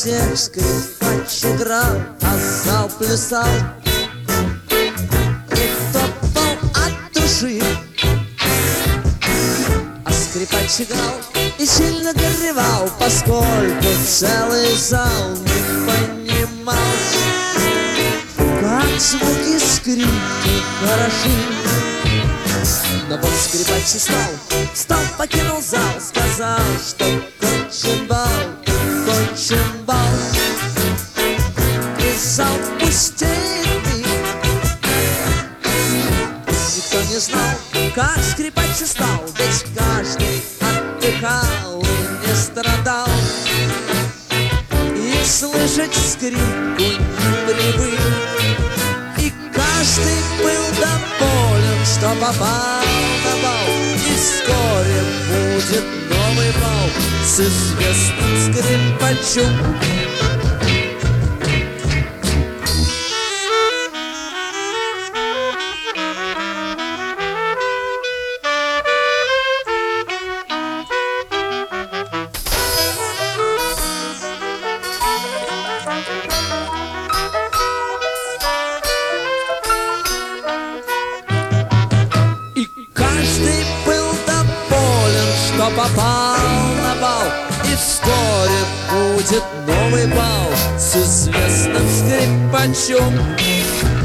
снег скрипач играл, а зал плясал и топал от души. А скрипач играл и сильно горевал, поскольку целый зал не понимал, как звуки скрипки хороши. Но вот скрипач встал, покинул зал, сказал, что кончен бал, кончен бал. И зал пустеет миг. Никто не знал, как скрипач устал, ведь каждый отдыхал и не страдал. И слышать скрипку не привык. И каждый был доволен, что попал на бал. И вскоре будет новый бал с известным скрипачом. Каждый был доволен, что попал на бал. И вскоре будет новый бал с известным скрипачом.